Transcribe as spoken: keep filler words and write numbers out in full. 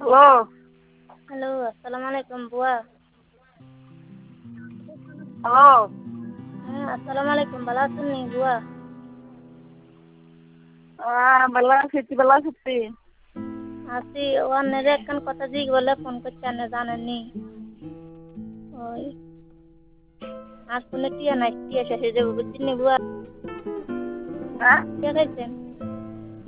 Hello. Hello, আসসালামু আলাইকুম বুয়া। হ্যালো। হ্যাঁ, আসসালামু আলাইকুম। ভালো আছেন নি বুয়া? হ্যাঁ, ভালো আছি। তুই ভালো আছিস তুই? আছি। ও আপনারে একখান কথা জিজ্ঞেস বলে ফোন করছি, আপনি জানেননি। ওই আর ফোনে টিয়া নাই, টিয়া শেষ হয়ে যাবে বুঝছেন নি বুয়া। হ্যাঁ? টিয়া খাইছেন?